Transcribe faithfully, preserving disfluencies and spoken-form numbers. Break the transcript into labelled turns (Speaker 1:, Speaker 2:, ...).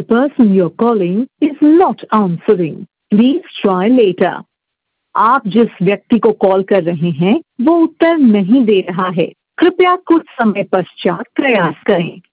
Speaker 1: person you're calling is not answering. Please try later. आप जिस व्यक्ति को कॉल कर रहे हैं वो उत्तर नहीं दे रहा है। कृपया कुछ समय पश्चात प्रयास करें।